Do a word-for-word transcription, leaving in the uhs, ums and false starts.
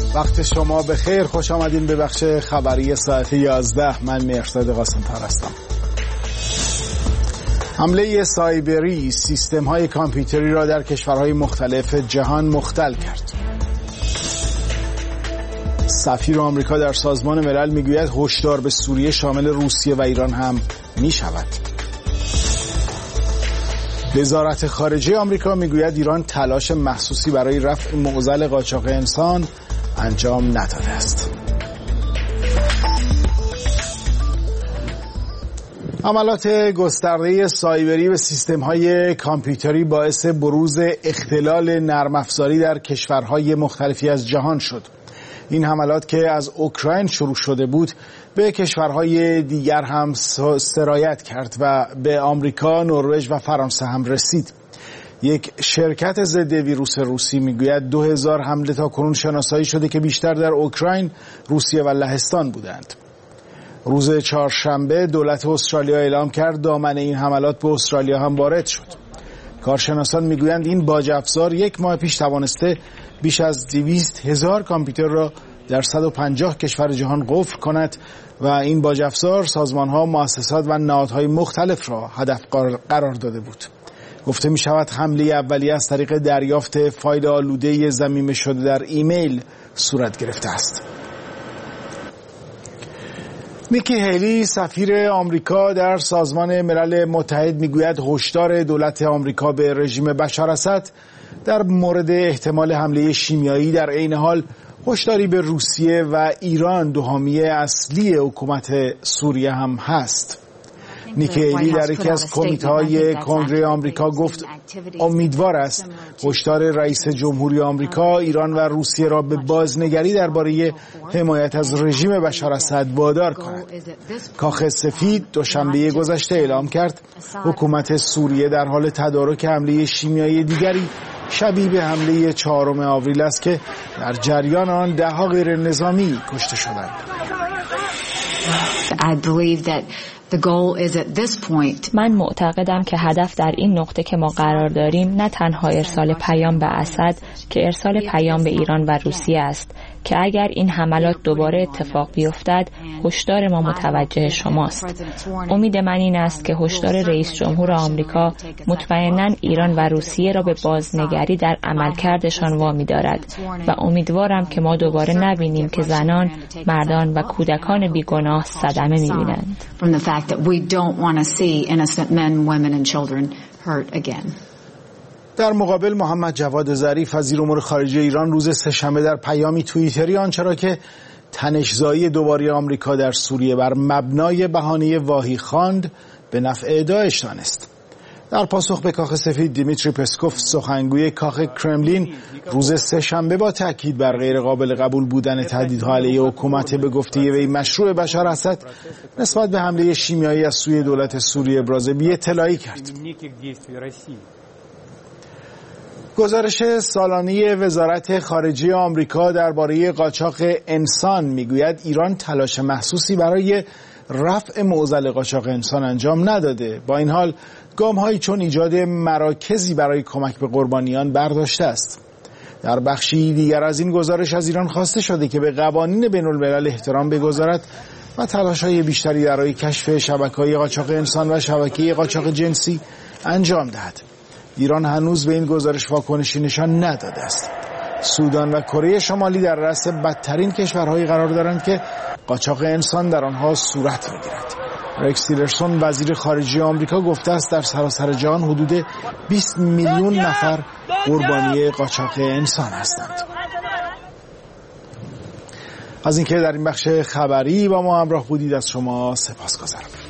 وقت شما بخیر، خوش آمدین به بخش خبری ساعت یازده. من مهرداد قاسم‌طاهر هستم. حمله سایبری سیستم‌های کامپیوتری را در کشورهای مختلف جهان مختل کرد. سفیر آمریکا در سازمان ملل میگوید هشدار به سوریه شامل روسیه و ایران هم میشود. وزارت خارجه آمریکا میگوید ایران تلاش مخصوصی برای رفع معضل قاچاق انسان انجام نداده است. حملات گسترده سایبری به سیستم‌های کامپیوتری باعث بروز اختلال نرم افزاری در کشورهای مختلفی از جهان شد. این حملات که از اوکراین شروع شده بود به کشورهای دیگر هم سرایت کرد و به آمریکا، نروژ و فرانسه هم رسید. یک شرکت ضد ویروس روسی میگوید دو هزار حمله تا کنون شناسایی شده که بیشتر در اوکراین، روسیه و لهستان بودند. روز چهارشنبه دولت استرالیا اعلام کرد دامن این حملات به استرالیا هم وارد شد. کارشناسان میگویند این باج افزار یک ماه پیش توانسته بیش از دویست هزار کامپیوتر را در صد و پنجاه کشور جهان قفل کند و این باج افزار سازمان‌ها، مؤسسات و نهادهای مختلف را هدف قرار داده بود. گفته می شود حمله اولیه از طریق دریافت فایل آلوده ضمیمه شده در ایمیل صورت گرفته است. نیکی هیلی سفیر آمریکا در سازمان ملل متحد میگوید هشدار دولت آمریکا به رژیم بشار اسد در مورد احتمال حمله شیمیایی در عین حال هشداری به روسیه و ایران، دو حامی اصلی حکومت سوریه هم هست. نیکی هیلی در یکی از کمیته‌های کنگره آمریکا گفت امیدوار است هشدار رئیس جمهوری آمریکا ایران و روسیه را به بازنگری درباره حمایت از رژیم بشار اسد وادار کند. کاخ سفید دوشنبه گذشته اعلام کرد حکومت سوریه در حال تدارک حمله شیمیایی دیگری شبیه به حمله چهارم آوریل است که در جریان آن ده‌ها غیر نظامی کشته شدند. I believe that the goal is at this point. من معتقدم که هدف در این نقطه که ما قرار داریم نه تنها ارسال پیام به اسد که ارسال پیام به ایران و روسیه است که اگر این حملات دوباره اتفاق بیفتد هشدار ما متوجه شماست. امید من این است که هشدار رئیس جمهور آمریکا مطمئناً ایران و روسیه را به بازنگری در عملکردشان وامی دارد و امیدوارم که ما دوباره نبینیم که زنان، مردان و کودکان بیگناه صدمه می‌بینند. در مقابل محمد جواد ظریف وزیر امور خارجه ایران روز سه‌شنبه در پیامی توییتری آنچه را که تنش‌زایی دوباره آمریکا در سوریه بر مبنای بهانه واهی خواند به نفع داعش دانست. در پاسخ به کاخ سفید دیمیتری پسکوف سخنگوی کاخ کرملین روز سه‌شنبه با تاکید بر غیر قابل قبول بودن تهدیدها علیه حکومت به گفته وی مشروع بشار اسد نسبت به حمله شیمیایی از سوی دولت سوریه ابراز بی‌اطلاعی کرد. گزارش سالانه وزارت خارجه آمریکا درباره قاچاق انسان میگوید ایران تلاش محسوسی برای رفع معضل قاچاق انسان انجام نداده. با این حال گام‌هایی چون ایجاد مراکزی برای کمک به قربانیان برداشته است. در بخشی دیگر از این گزارش از ایران خواسته شده که به قوانین بین‌الملل احترام بگذارد و تلاش‌های بیشتری برای کشف شبکه‌های قاچاق انسان و شبکه قاچاق جنسی انجام دهد. ایران هنوز به این گزارش واکنشی نشان نداده است. سودان و کره شمالی در رأس بدترین کشورهایی قرار دارند که قاچاق انسان در آنها صورت می‌گیرد. رکس تیلرسون وزیر خارجه آمریکا گفته است در سراسر جهان حدود بیست میلیون نفر قربانی قاچاق انسان هستند. از اینکه در این بخش خبری با ما همراه بودید از شما سپاسگزارم.